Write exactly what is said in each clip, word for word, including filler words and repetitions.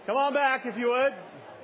Come on back if you would.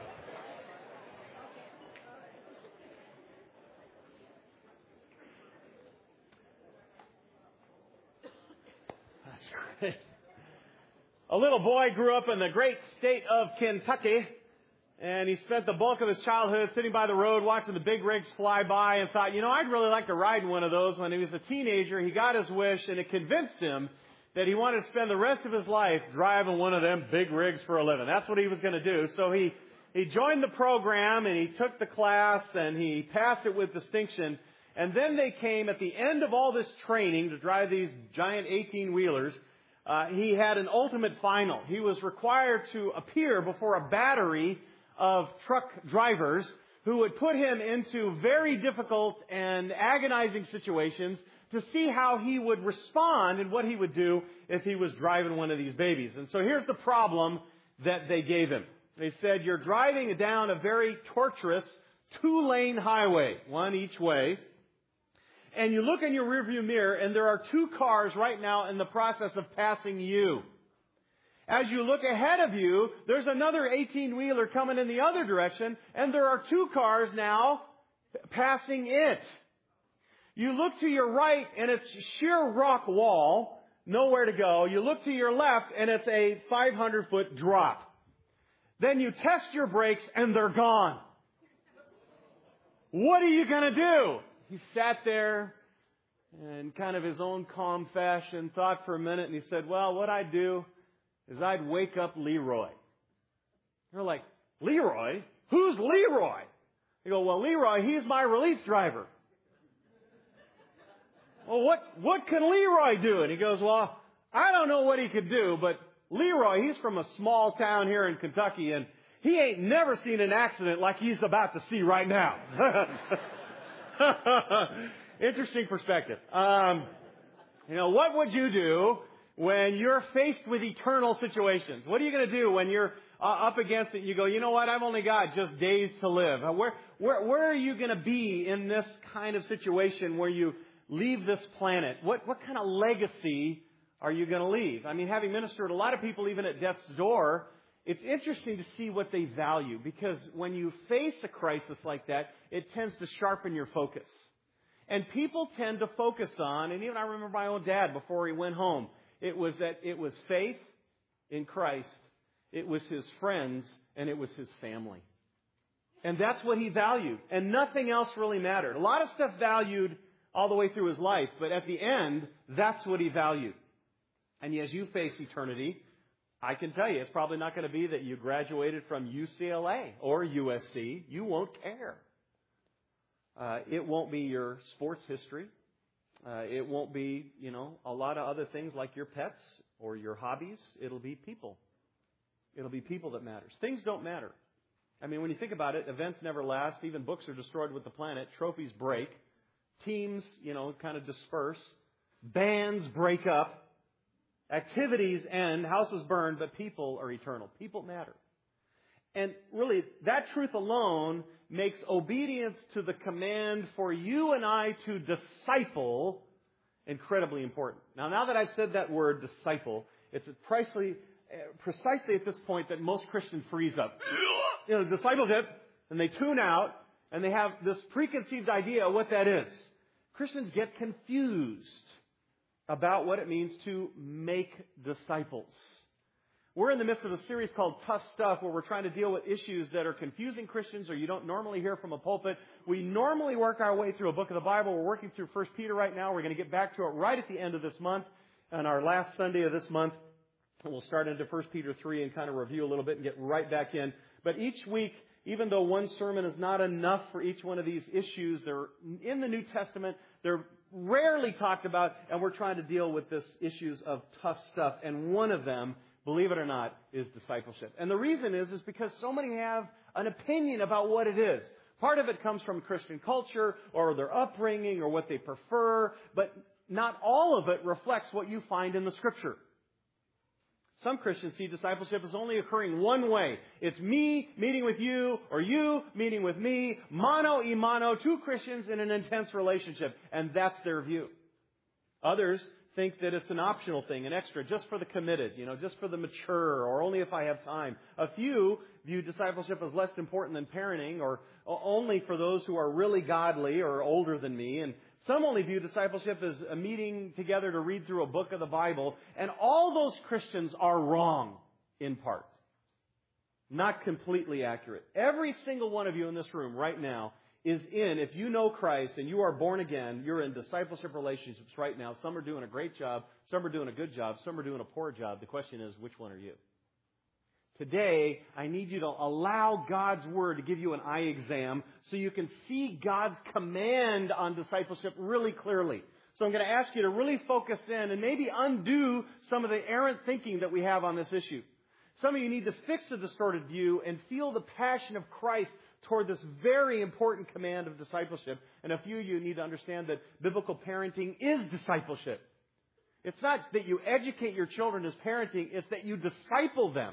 That's great. A little boy grew up in the great state of Kentucky, and he spent the bulk of his childhood sitting by the road watching the big rigs fly by and thought, you know, I'd really like to ride in one of those. When he was a teenager, he got his wish, and it convinced him that he wanted to spend the rest of his life driving one of them big rigs for a living. That's what he was going to do. So he, he joined the program, and he took the class, and he passed it with distinction. And then they came at the end of all this training to drive these giant eighteen-wheelers. Uh, he had an ultimate final. He was required to appear before a battery of truck drivers who would put him into very difficult and agonizing situations to see how he would respond and what he would do if he was driving one of these babies. And so here's the problem that they gave him. They said, you're driving down a very torturous two-lane highway, one each way, and you look in your rearview mirror, and there are two cars right now in the process of passing you. As you look ahead of you, there's another eighteen-wheeler coming in the other direction, and there are two cars now passing it. You look to your right, and it's sheer rock wall, nowhere to go. You look to your left, and it's a five hundred foot drop. Then you test your brakes, and they're gone. What are you going to do? He sat there in kind of his own calm fashion, thought for a minute, and he said, well, what I'd do is I'd wake up Leroy. They're like, Leroy? Who's Leroy? They go, well, Leroy, he's my relief driver. Well, what, what can Leroy do? And he goes, well, I don't know what he could do, but Leroy, he's from a small town here in Kentucky, and he ain't never seen an accident like he's about to see right now. Interesting perspective. Um, you know, what would you do when you're faced with eternal situations? What are you going to do when you're uh, up against it? You go, you know what? I've only got just days to live. Uh, where, where, where are you going to be in this kind of situation where you leave this planet? What, what kind of legacy are you going to leave? I mean, having ministered a lot of people even at death's door, it's interesting to see what they value, because when you face a crisis like that, it tends to sharpen your focus. And people tend to focus on, and even I remember my own dad before he went home, it was that it was faith in Christ, it was his friends, and it was his family. And that's what he valued. And nothing else really mattered. A lot of stuff valued all the way through his life, but at the end, that's what he valued. And as you face eternity, I can tell you, it's probably not going to be that you graduated from U C L A or U S C. You won't care. Uh, it won't be your sports history. Uh, it won't be, you know, a lot of other things like your pets or your hobbies. It'll be people. It'll be people that matters. Things don't matter. I mean, when you think about it, events never last. Even books are destroyed with the planet. Trophies break. Teams, you know, kind of disperse. Bands break up. Activities end. Houses burn. But people are eternal. People matter. And really, that truth alone makes obedience to the command for you and I to disciple incredibly important. Now, now that I've said that word, disciple, it's precisely, precisely at this point that most Christians freeze up. You know, discipleship, and they tune out, and they have this preconceived idea of what that is. Christians get confused about what it means to make disciples. We're in the midst of a series called Tough Stuff, where we're trying to deal with issues that are confusing Christians or you don't normally hear from a pulpit. We normally work our way through a book of the Bible. We're working through First Peter right now. We're going to get back to it right at the end of this month, on our last Sunday of this month. And we'll start into First Peter three and kind of review a little bit and get right back in. But each week, even though one sermon is not enough for each one of these issues, they're in the New Testament. They're rarely talked about, and we're trying to deal with this issues of tough stuff. And one of them, believe it or not, is discipleship. And the reason is, is because so many have an opinion about what it is. Part of it comes from Christian culture or their upbringing or what they prefer, but not all of it reflects what you find in the Scripture. Some Christians see discipleship as only occurring one way. It's me meeting with you or you meeting with me, mano y mano, two Christians in an intense relationship, and that's their view. Others think that it's an optional thing, an extra, just for the committed, you know, just for the mature, or only if I have time. A few view discipleship as less important than parenting, or only for those who are really godly or older than me. And some only view discipleship as a meeting together to read through a book of the Bible. And all those Christians are wrong in part. Not completely accurate. Every single one of you in this room right now is in, if you know Christ and you are born again, you're in discipleship relationships right now. Some are doing a great job. Some are doing a good job. Some are doing a poor job. The question is, which one are you? Today, I need you to allow God's Word to give you an eye exam so you can see God's command on discipleship really clearly. So I'm going to ask you to really focus in and maybe undo some of the errant thinking that we have on this issue. Some of you need to fix a distorted view and feel the passion of Christ toward this very important command of discipleship. And a few of you need to understand that biblical parenting is discipleship. It's not that you educate your children as parenting, it's that you disciple them.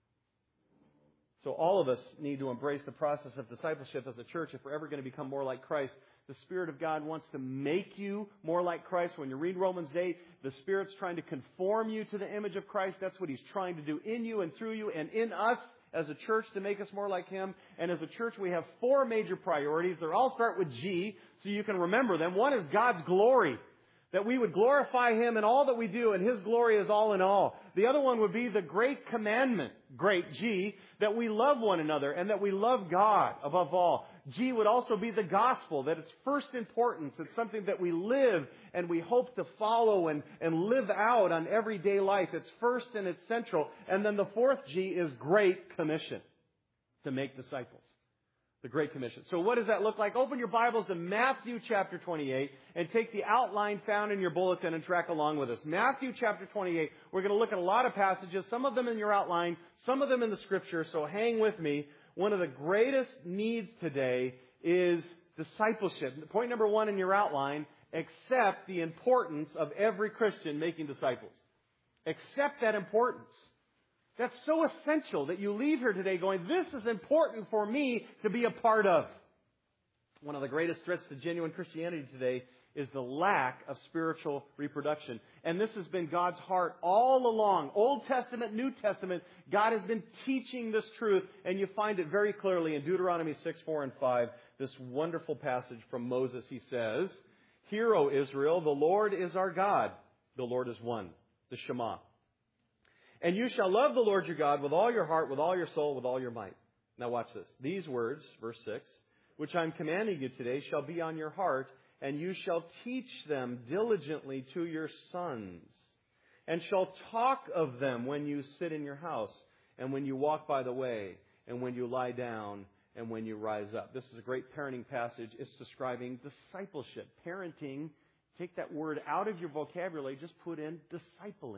So all of us need to embrace the process of discipleship as a church if we're ever going to become more like Christ. The Spirit of God wants to make you more like Christ. When you read Romans eight, the Spirit's trying to conform you to the image of Christ. That's what He's trying to do in you and through you and in us as a church to make us more like Him. And as a church, we have four major priorities. They all start with G, so you can remember them. One is God's glory. That we would glorify Him in all that we do, and His glory is all in all. The other one would be the great commandment, great G, that we love one another and that we love God above all. G would also be the gospel, that it's first importance. It's something that we live and we hope to follow and, and live out on everyday life. It's first and it's central. And then the fourth G is Great Commission, to make disciples. The Great Commission. So what does that look like? Open your Bibles to Matthew chapter twenty-eight and take the outline found in your bulletin and track along with us. Matthew chapter twenty-eight. We're going to look at a lot of passages, some of them in your outline, some of them in the Scripture, so hang with me. One of the greatest needs today is discipleship. Point number one in your outline, accept the importance of every Christian making disciples. Accept that importance. That's so essential that you leave here today going, this is important for me to be a part of. One of the greatest threats to genuine Christianity today is the lack of spiritual reproduction. And this has been God's heart all along. Old Testament, New Testament, God has been teaching this truth. And you find it very clearly in Deuteronomy six, four, and five. This wonderful passage from Moses. He says, "Hear, O Israel, the Lord is our God. The Lord is one." The Shema. "And you shall love the Lord your God with all your heart, with all your soul, with all your might." Now watch this. "These words," verse six, "which I'm commanding you today shall be on your heart, and you shall teach them diligently to your sons, and shall talk of them when you sit in your house, and when you walk by the way, and when you lie down, and when you rise up." This is a great parenting passage. It's describing discipleship. Parenting, take that word out of your vocabulary, just put in discipling.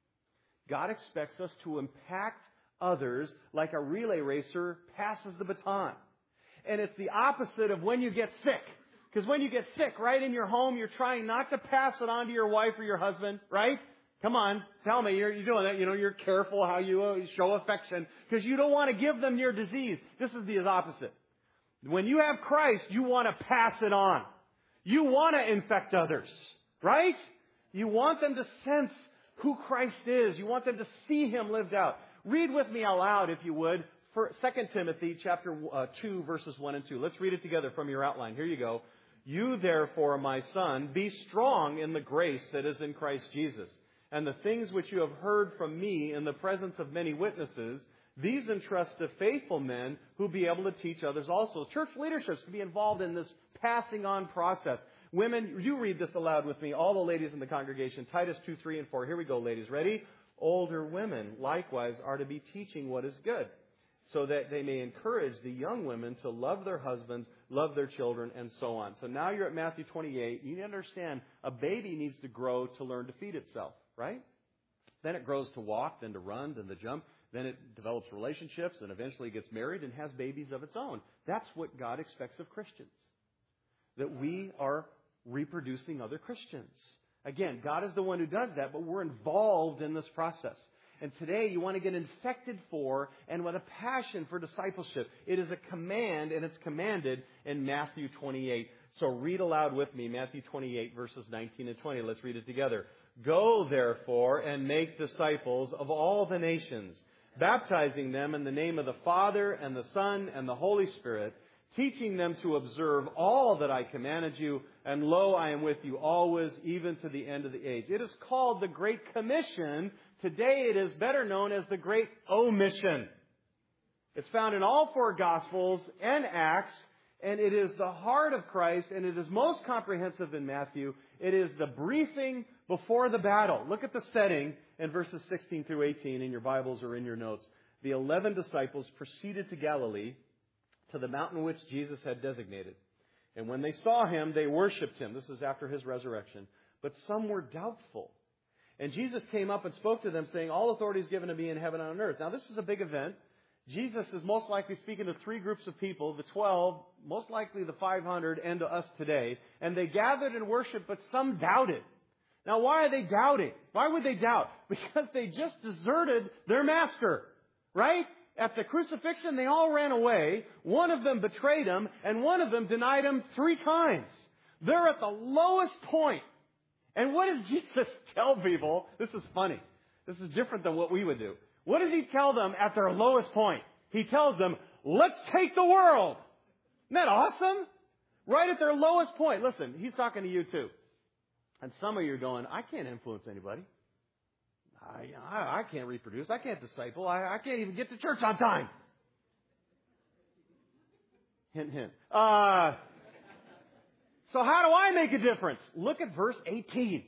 God expects us to impact others like a relay racer passes the baton. And it's the opposite of when you get sick. Because when you get sick, right in your home, you're trying not to pass it on to your wife or your husband, right? Come on, tell me, you're, you're doing that. You know, you're careful how you uh, show affection because you don't want to give them your disease. This is the opposite. When you have Christ, you want to pass it on. You want to infect others, right? You want them to sense who Christ is. You want them to see Him lived out. Read with me aloud, if you would, for Second Timothy chapter uh, two, verses one and two. Let's read it together from your outline. Here you go. "You therefore, my son, be strong in the grace that is in Christ Jesus. And the things which you have heard from me in the presence of many witnesses, these entrust to faithful men who be able to teach others also." Church leadership can be involved in this passing on process. Women, you read this aloud with me, all the ladies in the congregation. Titus two, three, and four. Here we go, ladies. Ready? "Older women likewise are to be teaching what is good, so that they may encourage the young women to love their husbands, love their children," and so on. So now you're at Matthew twenty-eight. You need to understand a baby needs to grow to learn to feed itself, right? Then it grows to walk, then to run, then to jump. Then it develops relationships and eventually gets married and has babies of its own. That's what God expects of Christians. That we are reproducing other Christians. Again, God is the one who does that, but we're involved in this process. And today you want to get infected for and with a passion for discipleship. It is a command, and it's commanded in Matthew twenty-eight. So read aloud with me, Matthew twenty-eight, verses nineteen and twenty. Let's read it together. Go, therefore, and make disciples of all the nations, baptizing them in the name of the Father and the Son and the Holy Spirit, teaching them to observe all that I commanded you, and lo, I am with you always, even to the end of the age. It is called the Great Commission. Today it is better known as the Great Omission. It's found in all four Gospels and Acts, and it is the heart of Christ, and it is most comprehensive in Matthew. It is the briefing before the battle. Look at the setting in verses sixteen through eighteen in your Bibles or in your notes. The eleven disciples proceeded to Galilee, to the mountain which Jesus had designated. And when they saw him, they worshipped him. This is after his resurrection. But some were doubtful. And Jesus came up and spoke to them, saying, all authority is given to me in heaven and on earth. Now, this is a big event. Jesus is most likely speaking to three groups of people, the twelve, most likely the five hundred, and to us today. And they gathered and worshiped, but some doubted. Now, why are they doubting? Why would they doubt? Because they just deserted their master, right? At the crucifixion, they all ran away. One of them betrayed him, and one of them denied him three times. They're at the lowest point. And what does Jesus tell people? This is funny. This is different than what we would do. What does he tell them at their lowest point? He tells them, let's take the world. Isn't that awesome? Right at their lowest point. Listen, he's talking to you too. And some of you are going, I can't influence anybody. I, I, I can't reproduce. I can't disciple. I, I can't even get to church on time. Hint, hint. Uh, so how do I make a difference? Look at verse eighteen.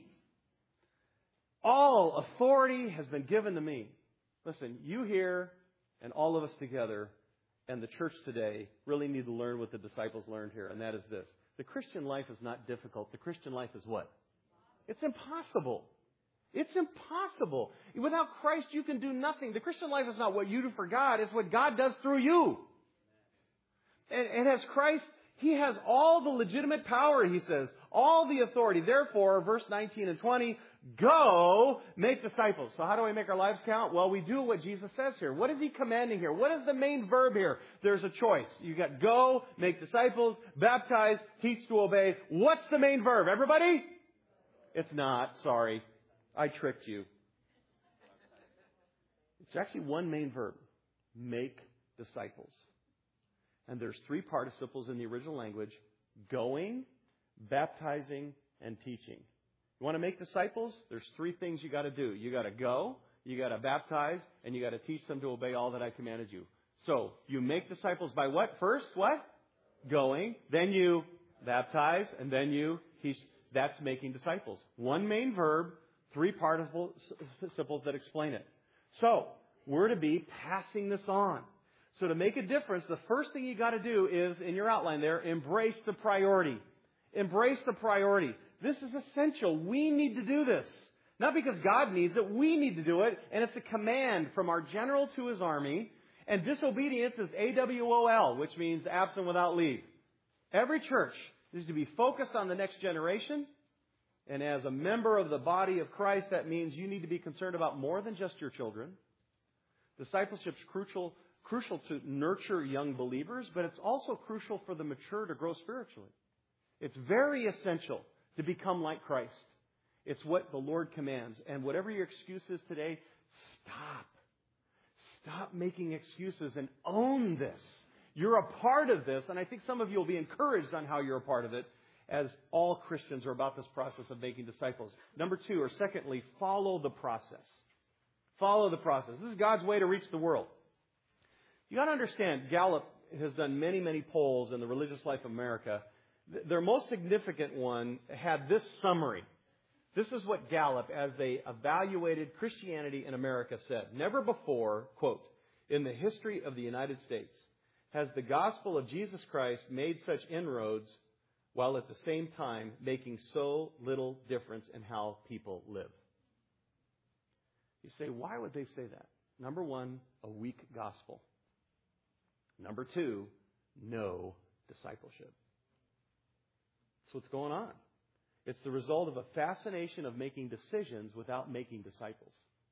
All authority has been given to me. Listen, you here and all of us together and the church today really need to learn what the disciples learned here, and that is this. The Christian life is not difficult. The Christian life is what? It's impossible. It's impossible. Without Christ, you can do nothing. The Christian life is not what you do for God. It's what God does through you. And, and as Christ, He has all the legitimate power, He says. All the authority. Therefore, verse nineteen and twenty, go make disciples. So how do we make our lives count? Well, we do what Jesus says here. What is He commanding here? What is the main verb here? There's a choice. You got go, make disciples, baptize, teach to obey. What's the main verb? Everybody? It's not. Sorry. I tricked you. It's actually one main verb. Make disciples. And there's three participles in the original language. Going, baptizing, and teaching. You want to make disciples? There's three things you got to do. You got to go, you got to baptize, and you got to teach them to obey all that I commanded you. So, you make disciples by what? First, what? Going. Then you baptize, and then you teach. That's making disciples. One main verb, three participles that explain it. So, we're to be passing this on. So to make a difference, the first thing you got to do is, in your outline there, embrace the priority. Embrace the priority. This is essential. We need to do this. Not because God needs it, we need to do it. And it's a command from our general to his army. And disobedience is A W O L, which means absent without leave. Every church is to be focused on the next generation. And as a member of the body of Christ, that means you need to be concerned about more than just your children. Discipleship is crucial, crucial to nurture young believers, but it's also crucial for the mature to grow spiritually. It's very essential to become like Christ. It's what the Lord commands. And whatever your excuse is today, stop. Stop making excuses and own this. You're a part of this, and I think some of you will be encouraged on how you're a part of it, as all Christians are about this process of making disciples. Number two, or secondly, follow the process. Follow the process. This is God's way to reach the world. You got to understand, Gallup has done many, many polls in the religious life of America. Their most significant one had this summary. This is what Gallup, as they evaluated Christianity in America, said. Never before, quote, in the history of the United States, has the gospel of Jesus Christ made such inroads while at the same time making so little difference in how people live. You say, why would they say that? Number one, a weak gospel. Number two, no discipleship. That's what's going on. It's the result of a fascination of making decisions without making disciples.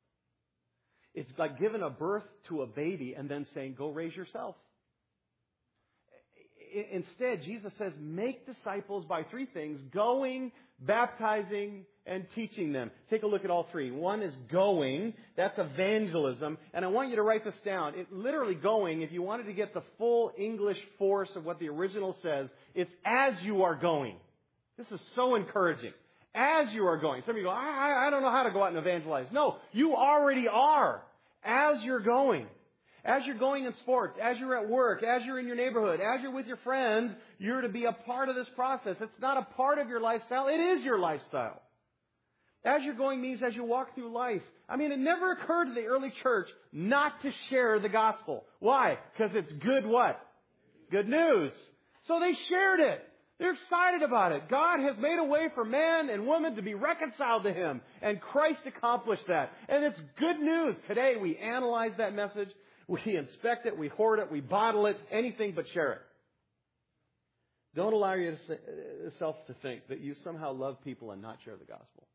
It's like giving a birth to a baby and then saying, go raise yourself. instead, Jesus says, make disciples by three things: going, baptizing, and teaching them. Take a look at all three. One is going. That's evangelism. And I want you to write this down. It literally going, if you wanted to get the full English force of what the original says, it's as you are going. This is so encouraging. As you are going. Some of you go, I, I don't know how to go out and evangelize. No, you already are. As you're going. As you're going in sports, as you're at work, as you're in your neighborhood, as you're with your friends, you're to be a part of this process. It's not a part of your lifestyle. It is your lifestyle. As you're going means as you walk through life. I mean, it never occurred to the early church not to share the gospel. Why? Because it's good what? Good news. So they shared it. They're excited about it. God has made a way for man and woman to be reconciled to Him. And Christ accomplished that. And it's good news. Today we analyze that message. We inspect it. We hoard it. We bottle it. Anything but share it. Don't allow yourself to think that you somehow love people and not share the gospel.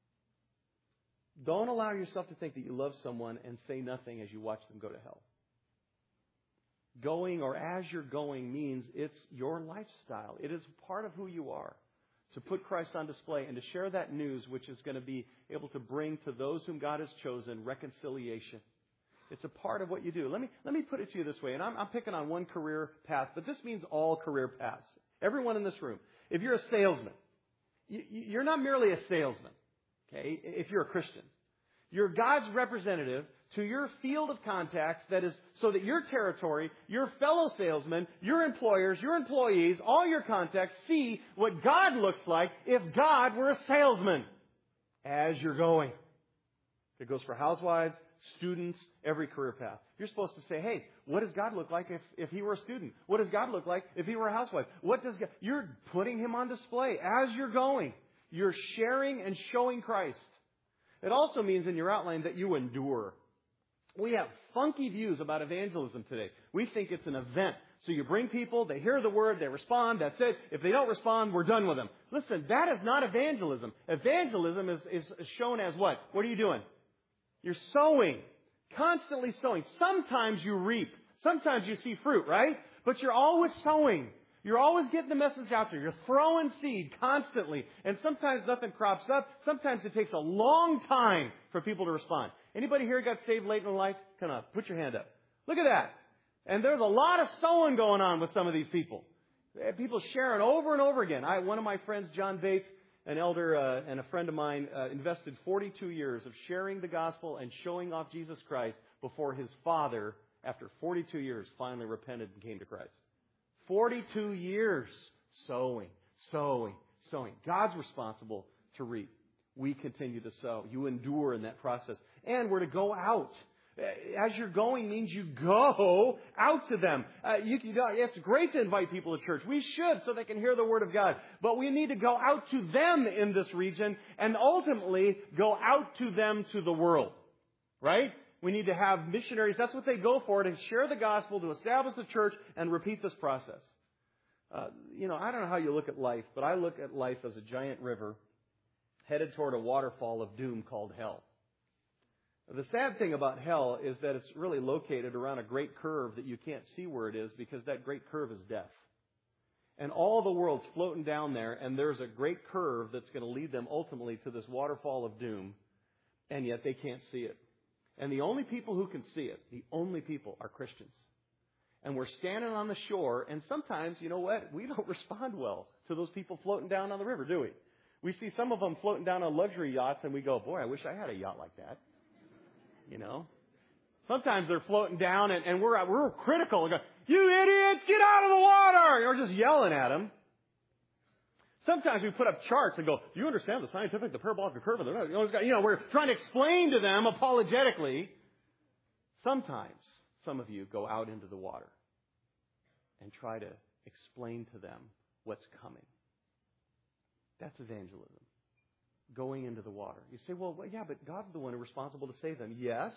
Don't allow yourself to think that you love someone and say nothing as you watch them go to hell. Going or as you're going means it's your lifestyle. It is part of who you are. To put Christ on display and to share that news which is going to be able to bring to those whom God has chosen reconciliation. It's a part of what you do. Let me let me put it to you this way, and I'm, I'm picking on one career path, but this means all career paths. Everyone in this room. If you're a salesman, you, you're not merely a salesman, okay, if you're a Christian. You're God's representative to your field of contacts, that is, so that your territory, your fellow salesmen, your employers, your employees, all your contacts see what God looks like if God were a salesman as you're going. It goes for housewives, students, every career path. You're supposed to say, hey, what does God look like if, if He were a student? What does God look like if He were a housewife? What does God... You're putting Him on display as you're going. You're sharing and showing Christ. It also means in your outline that you endure. We have funky views about evangelism today. We think it's an event. So you bring people, they hear the word, they respond, that's it. If they don't respond, we're done with them. Listen, that is not evangelism. Evangelism is, is shown as what? What are you doing? You're sowing. Constantly sowing. Sometimes you reap. Sometimes you see fruit, right? But you're always sowing. You're always getting the message out there. You're throwing seed constantly. And sometimes nothing crops up. Sometimes it takes a long time for people to respond. Anybody here got saved late in life? Come on, put your hand up. Look at that. And there's a lot of sowing going on with some of these people. People sharing over and over again. I, one of my friends, John Bates, an elder uh, and a friend of mine, uh, invested forty-two years of sharing the gospel and showing off Jesus Christ before his father, after forty-two years, finally repented and came to Christ. forty-two years sowing, sowing, sowing. God's responsible to reap. We continue to sow. You endure in that process. And we're to go out. As you're going means you go out to them. Uh, you, you know, it's great to invite people to church. We should, so they can hear the Word of God. But we need to go out to them in this region and ultimately go out to them to the world. Right? We need to have missionaries. That's what they go for, to share the gospel, to establish the church, and repeat this process. Uh, you know, I don't know how you look at life, but I look at life as a giant river headed toward a waterfall of doom called hell. The sad thing about hell is that it's really located around a great curve that you can't see where it is, because that great curve is death. And all the world's floating down there, and there's a great curve that's going to lead them ultimately to this waterfall of doom, and yet they can't see it. And the only people who can see it, the only people, are Christians. And we're standing on the shore, and sometimes, you know what, we don't respond well to those people floating down on the river, do we? We see some of them floating down on luxury yachts, and we go, boy, I wish I had a yacht like that. You know? Sometimes they're floating down, and, and we're we're critical. We go, you idiots, get out of the water! Or just yelling at them. Sometimes we put up charts and go, do you understand the scientific, the parabolic curve? Of the, you know, we're trying to explain to them apologetically. Sometimes some of you go out into the water and try to explain to them what's coming. That's evangelism. Going into the water. You say, well, yeah, but God's the one who's responsible to save them. Yes,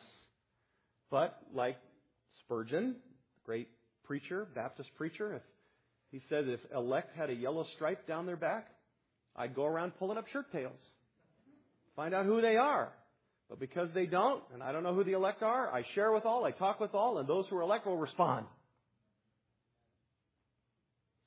but like Spurgeon, great preacher, Baptist preacher, if he said if elect had a yellow stripe down their back, I'd go around pulling up shirt tails. Find out who they are. But because they don't, and I don't know who the elect are, I share with all, I talk with all, and those who are elect will respond.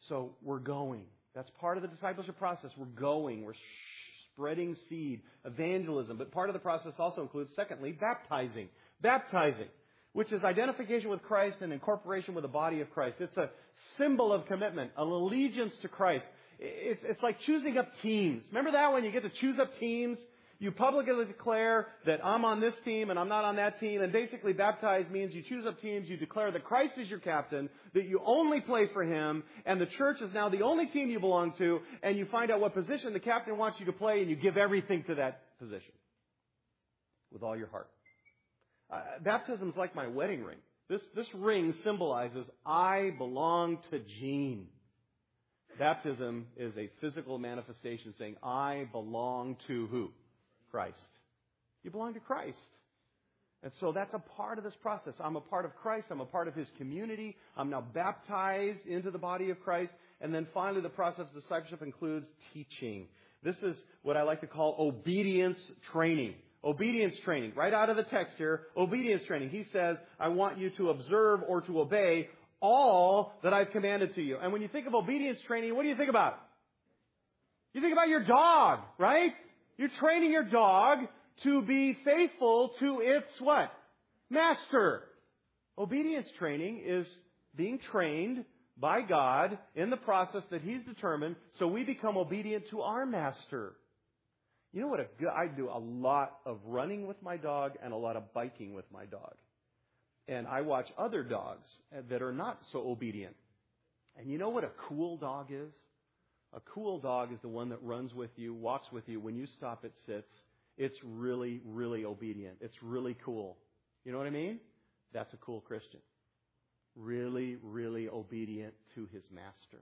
So we're going. That's part of the discipleship process. We're going. We're spreading seed, evangelism. But part of the process also includes, secondly, baptizing. Baptizing, which is identification with Christ and incorporation with the body of Christ. It's a symbol of commitment, an allegiance to Christ. It's, it's like choosing up teams. Remember that when you get to choose up teams? You publicly declare that I'm on this team and I'm not on that team. And basically baptize means you choose up teams, you declare that Christ is your captain, that you only play for Him, and the church is now the only team you belong to, and you find out what position the captain wants you to play, and you give everything to that position with all your heart. Uh, baptism is like my wedding ring. This, this ring symbolizes I belong to Gene. Baptism is a physical manifestation saying I belong to who? Christ. You belong to Christ. And so that's a part of this process. I'm a part of Christ. I'm a part of His community. I'm now baptized into the body of Christ. And then finally, the process of discipleship includes teaching. This is what I like to call obedience training. Obedience training. Right out of the text here, obedience training. He says, I want you to observe or to obey all that I've commanded to you. And when you think of obedience training, what do you think about? You think about your dog, right? You're training your dog to be faithful to its what? Master. Obedience training is being trained by God in the process that He's determined so we become obedient to our master. You know what? A good, I do a lot of running with my dog and a lot of biking with my dog. And I watch other dogs that are not so obedient. And you know what a cool dog is? A cool dog is the one that runs with you, walks with you. When you stop, it sits. It's really, really obedient. It's really cool. You know what I mean? That's a cool Christian. Really, really obedient to his master.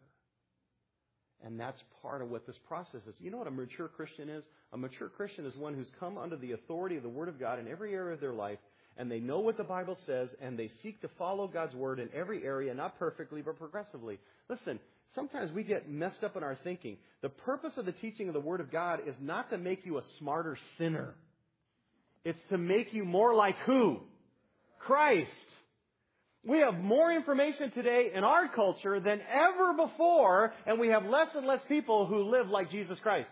And that's part of what this process is. You know what a mature Christian is? A mature Christian is one who's come under the authority of the Word of God in every area of their life, and they know what the Bible says, and they seek to follow God's Word in every area, not perfectly, but progressively. Listen, sometimes we get messed up in our thinking. The purpose of the teaching of the Word of God is not to make you a smarter sinner. It's to make you more like who? Christ. We have more information today in our culture than ever before, and we have less and less people who live like Jesus Christ.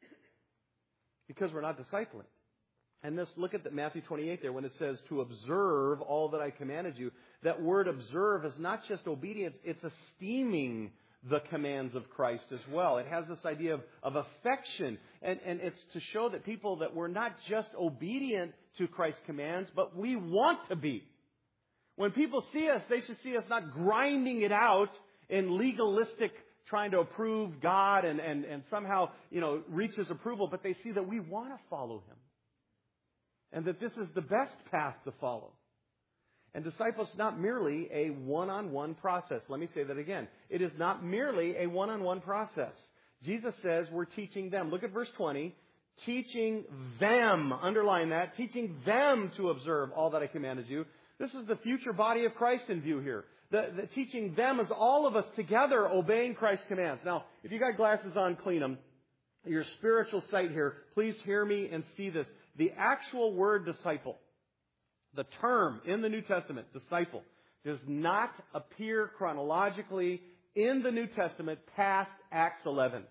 Because we're not discipling. And this, look at the Matthew twenty-eight there when it says to observe all that I commanded you. That word observe is not just obedience, it's esteeming the commands of Christ as well. It has this idea of, of affection. And, and it's to show that people that we're not just obedient to Christ's commands, but we want to be. When people see us, they should see us not grinding it out in legalistic trying to approve God and, and, and somehow, you know, reach His approval, but they see that we want to follow Him. And that this is the best path to follow. And discipleship is not merely a one-on-one process. Let me say that again. It is not merely a one-on-one process. Jesus says we're teaching them. Look at verse twenty. Teaching them, underline that, teaching them to observe all that I commanded you. This is the future body of Christ in view here. The, the teaching them is all of us together obeying Christ's commands. Now, if you got glasses on, clean them. Your spiritual sight here, please hear me and see this. The actual word disciple, the term in the New Testament, disciple, does not appear chronologically in the New Testament past Acts eleven.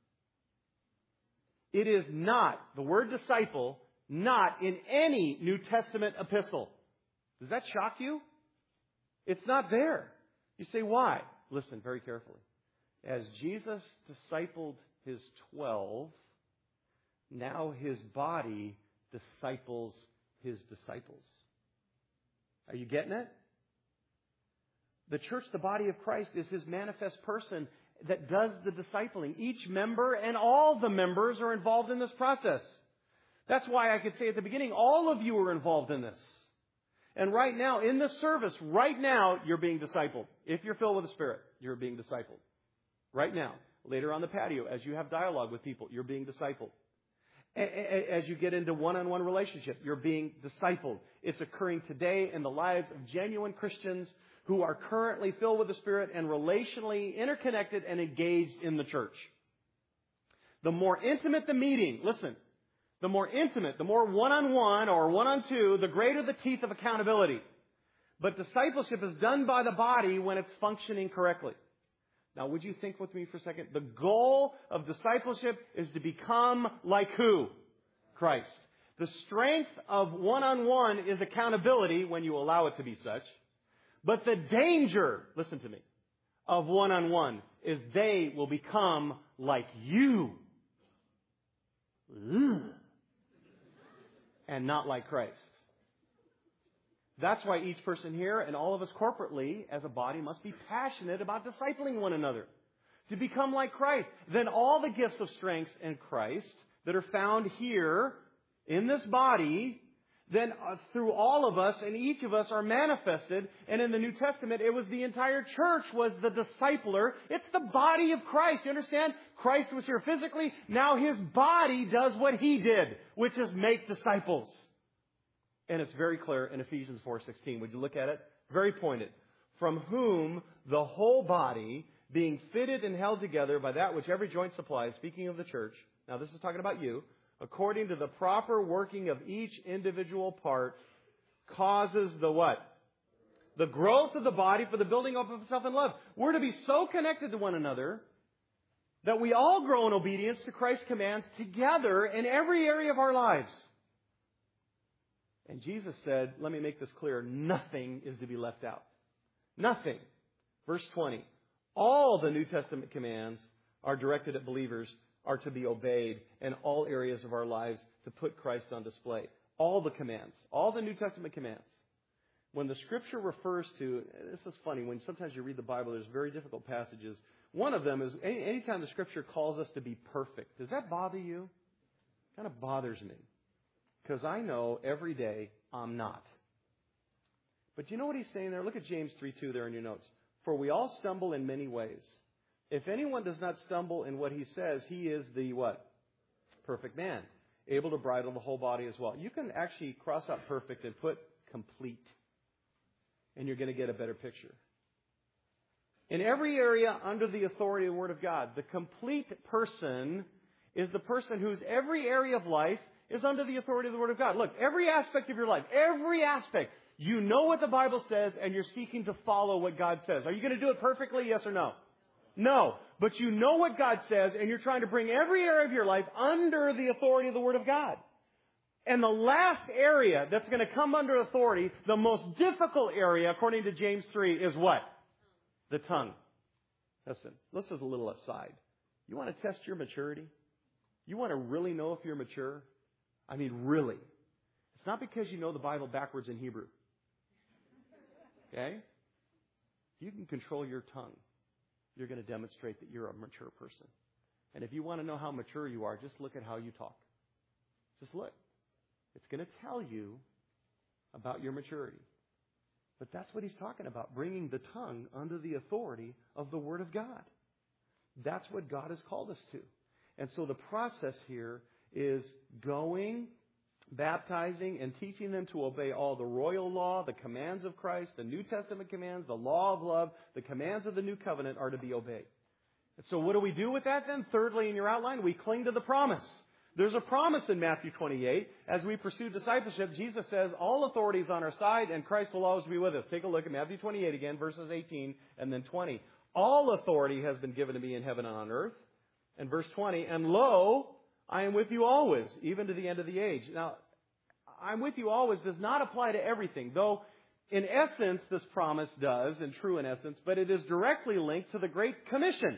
It is not, the word disciple, not in any New Testament epistle. Does that shock you? It's not there. You say, why? Listen very carefully. As Jesus discipled His twelve, now His body disciples His disciples. Are you getting it? The church, the body of Christ, is His manifest person that does the discipling. Each member and all the members are involved in this process. That's why I could say at the beginning, all of you are involved in this. And right now, in this service, right now, you're being discipled. If you're filled with the Spirit, you're being discipled. Right now. Later on the patio, as you have dialogue with people, you're being discipled. As you get into one-on-one relationship, you're being discipled. It's occurring today in the lives of genuine Christians who are currently filled with the Spirit and relationally interconnected and engaged in the church. The more intimate the meeting, listen, the more intimate, the more one-on-one or one-on-two, the greater the teeth of accountability. But discipleship is done by the body when it's functioning correctly. Now, would you think with me for a second? The goal of discipleship is to become like who? Christ. The strength of one-on-one is accountability when you allow it to be such. But the danger, listen to me, of one-on-one is they will become like you. Ugh. And not like Christ. That's why each person here and all of us corporately as a body must be passionate about discipling one another. To become like Christ. Then all the gifts of strength in Christ that are found here in this body, then uh, through all of us and each of us are manifested. And in the New Testament, it was the entire church was the discipler. It's the body of Christ. You understand? Christ was here physically. Now His body does what He did, which is make disciples. And it's very clear in Ephesians four sixteen. Would you look at it? Very pointed. From whom the whole body, being fitted and held together by that which every joint supplies, speaking of the church, now this is talking about you, according to the proper working of each individual part, causes the what? The growth of the body for the building up of itself in love. We're to be so connected to one another that we all grow in obedience to Christ's commands together in every area of our lives. And Jesus said, let me make this clear, nothing is to be left out. Nothing. Verse twenty. All the New Testament commands are directed at believers, are to be obeyed in all areas of our lives to put Christ on display. All the commands. All the New Testament commands. When the Scripture refers to, this is funny, when sometimes you read the Bible, there's very difficult passages. One of them is, any, anytime the Scripture calls us to be perfect, does that bother you? It kind of bothers me. Because I know every day I'm not. But you know what he's saying there? Look at James three two there in your notes. For we all stumble in many ways. If anyone does not stumble in what he says, he is the what? Perfect man. Able to bridle the whole body as well. You can actually cross out perfect and put complete. And you're going to get a better picture. In every area under the authority of the Word of God, the complete person is the person whose every area of life is under the authority of the Word of God. Look, every aspect of your life, every aspect, you know what the Bible says and you're seeking to follow what God says. Are you going to do it perfectly, yes or no? No. But you know what God says and you're trying to bring every area of your life under the authority of the Word of God. And the last area that's going to come under authority, the most difficult area, according to James three, is what? The tongue. Listen, this is a little aside. You want to test your maturity? You want to really know if you're mature? I mean, really. It's not because you know the Bible backwards in Hebrew. Okay? If you can control your tongue, you're going to demonstrate that you're a mature person. And if you want to know how mature you are, just look at how you talk. Just look. It's going to tell you about your maturity. But that's what he's talking about, bringing the tongue under the authority of the Word of God. That's what God has called us to. And so the process here is going, baptizing, and teaching them to obey all the royal law, the commands of Christ, the New Testament commands, the law of love, the commands of the new covenant are to be obeyed. And so what do we do with that then? Thirdly, in your outline, we cling to the promise. There's a promise in Matthew twenty-eight. As we pursue discipleship, Jesus says all authority is on our side and Christ will always be with us. Take a look at Matthew twenty-eight again, verses eighteen and then twenty. All authority has been given to me in heaven and on earth. And verse twenty, and lo, I am with you always, even to the end of the age. Now, I'm with you always does not apply to everything, though in essence this promise does, and true in essence, but it is directly linked to the Great Commission.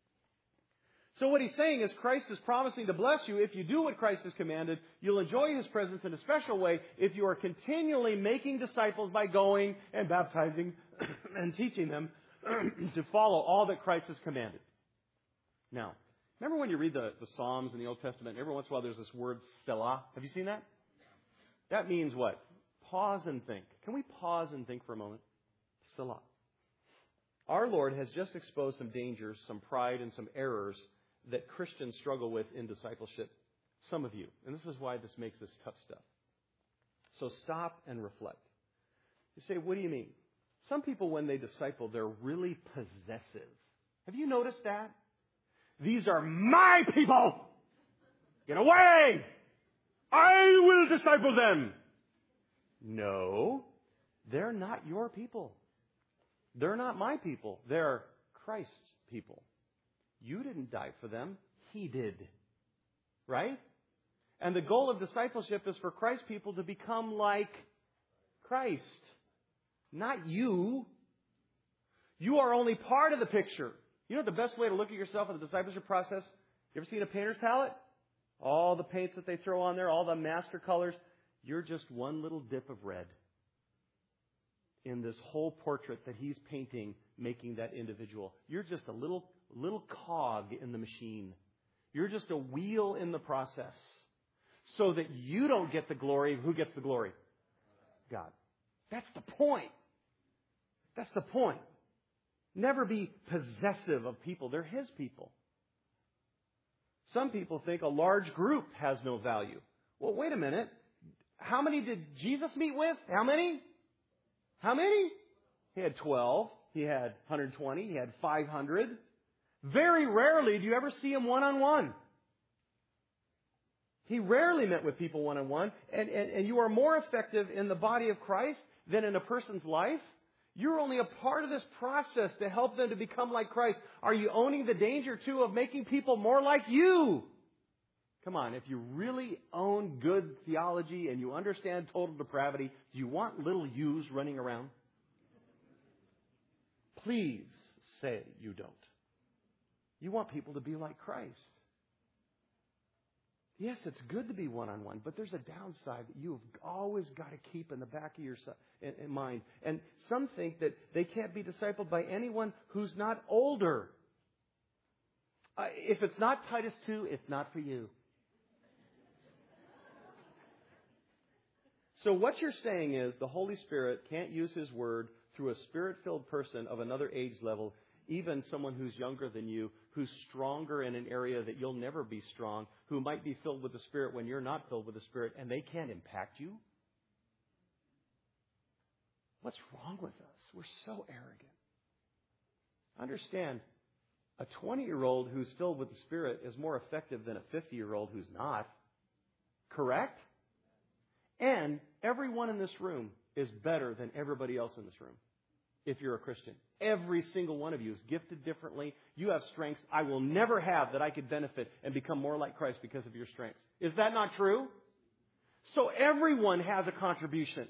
So what he's saying is Christ is promising to bless you. If you do what Christ has commanded, you'll enjoy His presence in a special way if you are continually making disciples by going and baptizing and teaching them to follow all that Christ has commanded. Now, remember when you read the, the Psalms in the Old Testament, every once in a while there's this word Selah. Have you seen that? That means what? Pause and think. Can we pause and think for a moment? Selah. Our Lord has just exposed some dangers, some pride, and some errors that Christians struggle with in discipleship. Some of you. And this is why this makes this tough stuff. So stop and reflect. You say, what do you mean? Some people, when they disciple, they're really possessive. Have you noticed that? These are my people! Get away! I will disciple them! No, they're not your people. They're not my people. They're Christ's people. You didn't die for them. He did. Right? And the goal of discipleship is for Christ's people to become like Christ. Not you. You are only part of the picture. You know the best way to look at yourself in the discipleship process? You ever seen a painter's palette? All the paints that they throw on there, all the master colors. You're just one little dip of red in this whole portrait that he's painting, making that individual. You're just a little, little cog in the machine. You're just a wheel in the process. So that you don't get the glory. Who gets the glory? God. That's the point. That's the point. Never be possessive of people. They're His people. Some people think a large group has no value. Well, wait a minute. How many did Jesus meet with? How many? How many? He had twelve. He had one hundred twenty. He had five hundred. Very rarely do you ever see him one-on-one. He rarely met with people one-on-one. And, and, and you are more effective in the body of Christ than in a person's life. You're only a part of this process to help them to become like Christ. Are you owning the danger, too, of making people more like you? Come on, if you really own good theology and you understand total depravity, do you want little yous running around? Please say you don't. You want people to be like Christ. Yes, it's good to be one-on-one, but there's a downside that you've always got to keep in the back of your in mind. And some think that they can't be discipled by anyone who's not older. Uh, if it's not Titus two, it's not for you. So what you're saying is the Holy Spirit can't use His Word through a Spirit-filled person of another age level, even someone who's younger than you, who's stronger in an area that you'll never be strong, who might be filled with the Spirit when you're not filled with the Spirit, and they can't impact you? What's wrong with us? We're so arrogant. Understand, a twenty-year-old who's filled with the Spirit is more effective than a fifty-year-old who's not. Correct? And everyone in this room is better than everybody else in this room. If you're a Christian. Every single one of you is gifted differently. You have strengths I will never have that I could benefit and become more like Christ because of your strengths. Is that not true? So everyone has a contribution.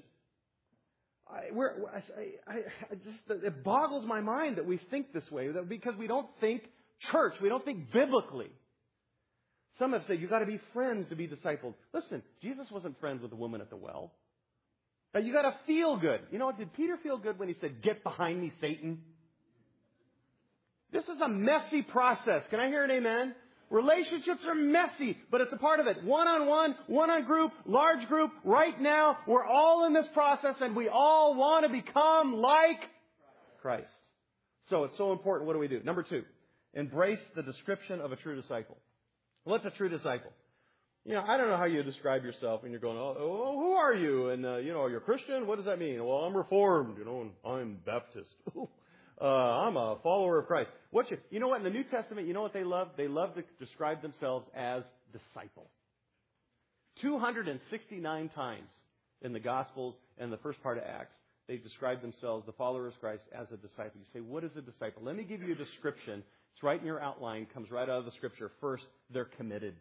I, we're, I, I, I just, it boggles my mind that we think this way, that because we don't think church, we don't think biblically. Some have said you've got to be friends to be discipled. Listen, Jesus wasn't friends with the woman at the well. Now, you got to feel good. You know what? Did Peter feel good when he said, "Get behind me, Satan"? This is a messy process. Can I hear an amen? Relationships are messy, but it's a part of it. One-on-one, one-on-group, large group. Right now, we're all in this process, and we all want to become like Christ. So it's so important. What do we do? Number two, embrace the description of a true disciple. What's a true disciple? You know, I don't know how you describe yourself when you're going, oh, oh who are you? And, uh, you know, are you a Christian? What does that mean? Well, I'm Reformed, you know, and I'm Baptist. uh, I'm a follower of Christ. What you, you know what? In the New Testament, you know what they love? They love to describe themselves as disciple. two hundred sixty-nine times in the Gospels and the first part of Acts, they describe themselves, the followers of Christ, as a disciple. You say, what is a disciple? Let me give you a description. It's right in your outline, comes right out of the Scripture. First, they're committed.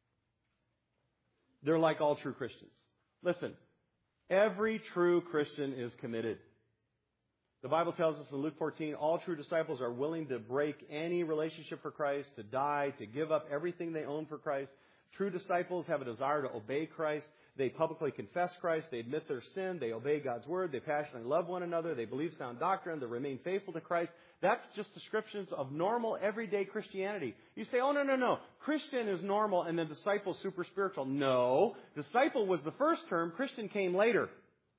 They're like all true Christians. Listen, every true Christian is committed. The Bible tells us in Luke fourteen, all true disciples are willing to break any relationship for Christ, to die, to give up everything they own for Christ. True disciples have a desire to obey Christ. They publicly confess Christ. They admit their sin. They obey God's word. They passionately love one another. They believe sound doctrine. They remain faithful to Christ. That's just descriptions of normal, everyday Christianity. You say, oh, no, no, no. Christian is normal and then disciple super spiritual. No. Disciple was the first term. Christian came later.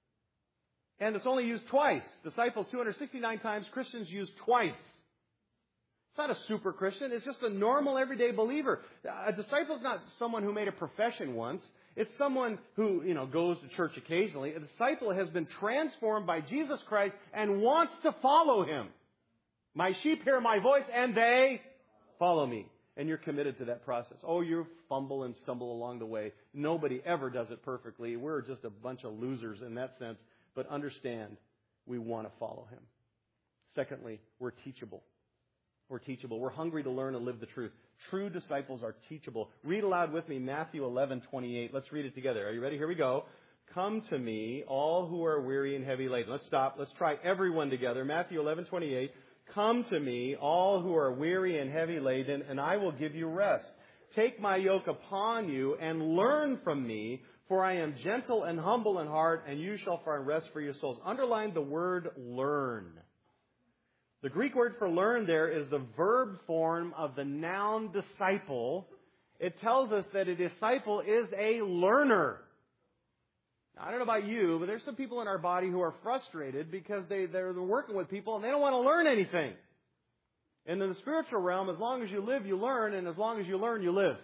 And it's only used twice. Disciples two hundred sixty-nine times. Christians used twice. It's not a super Christian. It's just a normal, everyday believer. A disciple is not someone who made a profession once. It's someone who, you know, goes to church occasionally. A disciple has been transformed by Jesus Christ and wants to follow Him. My sheep hear my voice and they follow me. And you're committed to that process. Oh, you fumble and stumble along the way. Nobody ever does it perfectly. We're just a bunch of losers in that sense. But understand, we want to follow Him. Secondly, we're teachable. We're teachable. We're hungry to learn and live the truth. True disciples are teachable. Read aloud with me Matthew eleven twenty-eight. Let's read it together. Are you ready? Here we go. Come to me, all who are weary and heavy laden. Let's stop. Let's try everyone together. Matthew eleven twenty-eight. Come to me, all who are weary and heavy laden, and I will give you rest. Take my yoke upon you and learn from me, for I am gentle and humble in heart, and you shall find rest for your souls. Underline the word learn. The Greek word for learn there is the verb form of the noun disciple. It tells us that a disciple is a learner. Now, I don't know about you, but there's some people in our body who are frustrated because they, they're working with people and they don't want to learn anything. And in the spiritual realm, as long as you live, you learn, and as long as you learn, you live.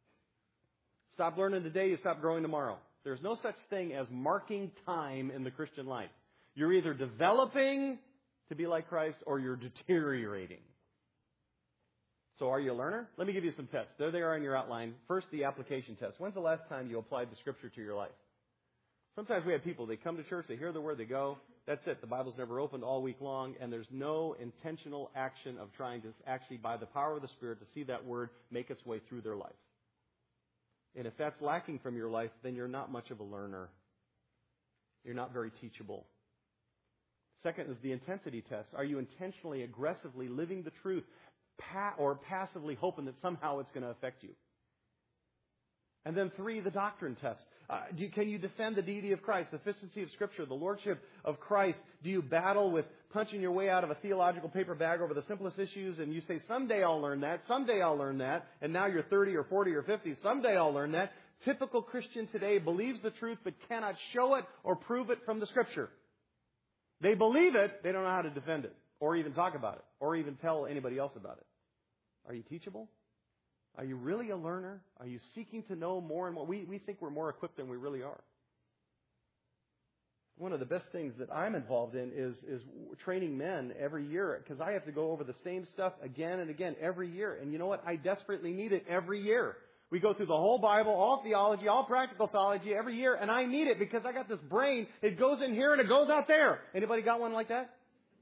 Stop learning today, you stop growing tomorrow. There's no such thing as marking time in the Christian life. You're either developing to be like Christ or you're deteriorating. So are you a learner? Let me give you some tests. There they are in your outline. First, the application test. When's the last time you applied the Scripture to your life? Sometimes we have people, they come to church, they hear the Word, they go. That's it. The Bible's never opened all week long, and there's no intentional action of trying to actually, by the power of the Spirit, to see that Word make its way through their life. And if that's lacking from your life, then you're not much of a learner. You're not very teachable. Second is the intensity test. Are you intentionally, aggressively living the truth pa- or passively hoping that somehow it's going to affect you? And then three, the doctrine test. Uh, do you, can you defend the deity of Christ, the sufficiency of Scripture, the lordship of Christ? Do you battle with punching your way out of a theological paper bag over the simplest issues, and you say, someday I'll learn that, someday I'll learn that, and now you're thirty or forty or fifty, someday I'll learn that. Typical Christian today believes the truth but cannot show it or prove it from the Scripture. They believe it, they don't know how to defend it, or even talk about it, or even tell anybody else about it. Are you teachable? Are you really a learner? Are you seeking to know more and more? We, we think we're more equipped than we really are. One of the best things that I'm involved in is, is training men every year, because I have to go over the same stuff again and again every year. And you know what? I desperately need it every year. We go through the whole Bible, all theology, all practical theology every year, and I need it because I got this brain. It goes in here and it goes out there. Anybody got one like that?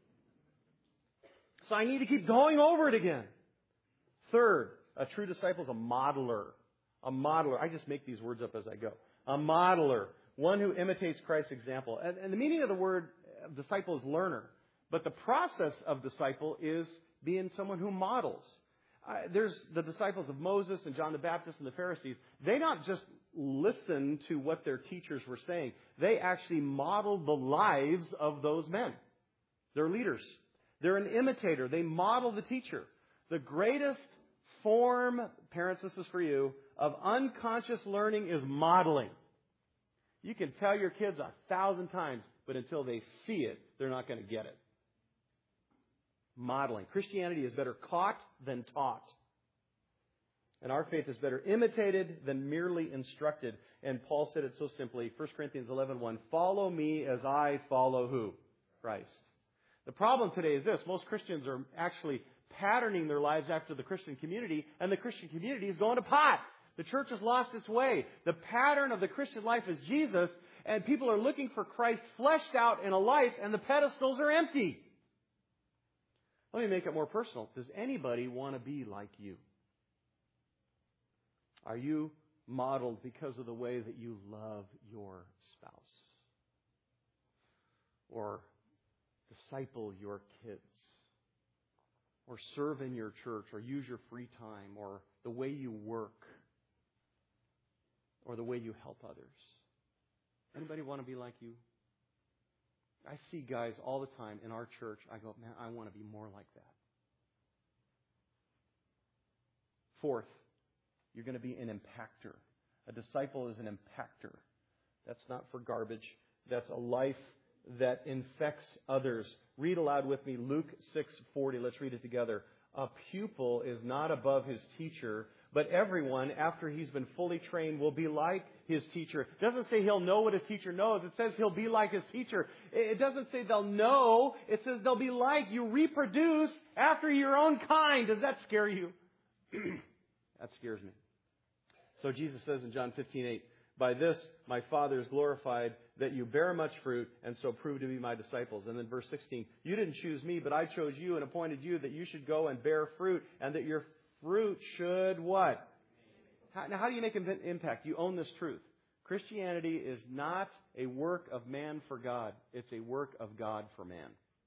So I need to keep going over it again. Third, a true disciple is a modeler. A modeler. I just make these words up as I go. A modeler. One who imitates Christ's example. And, and the meaning of the word disciple is learner. But the process of disciple is being someone who models. Uh, there's the disciples of Moses and John the Baptist and the Pharisees. They not just listened to what their teachers were saying. They actually modeled the lives of those men. They're leaders. They're an imitator. They model the teacher. The greatest form, parents, this is for you, of unconscious learning is modeling. You can tell your kids a thousand times, but until they see it, they're not going to get it. Modeling. Christianity is better caught than taught. And our faith is better imitated than merely instructed. And Paul said it so simply, First Corinthians eleven one, follow me as I follow who? Christ. The problem today is this. Most Christians are actually patterning their lives after the Christian community, and the Christian community is going to pot. The church has lost its way. The pattern of the Christian life is Jesus, and people are looking for Christ fleshed out in a life, and the pedestals are empty. Let me make it more personal. Does anybody want to be like you? Are you modeled because of the way that you love your spouse? Or disciple your kids? Or serve in your church? Or use your free time? Or the way you work? Or the way you help others? Anybody want to be like you? I see guys all the time in our church. I go, man, I want to be more like that. Fourth, you're going to be an impactor. A disciple is an impactor. That's not for garbage. That's a life that infects others. Read aloud with me Luke six forty. Let's read it together. A pupil is not above his teacher, but everyone, after he's been fully trained, will be like his teacher. It doesn't say he'll know what his teacher knows. It says he'll be like his teacher. It doesn't say they'll know. It says they'll be like. You reproduce after your own kind. Does that scare you? That scares me. So Jesus says in John fifteen eight, By this my Father is glorified, that you bear much fruit, and so prove to be my disciples. And then verse sixteen, you didn't choose me, but I chose you and appointed you that you should go and bear fruit, and that your fruit should what? How, now, how do you make an impact? You own this truth. Christianity is not a work of man for God. It's a work of God for man.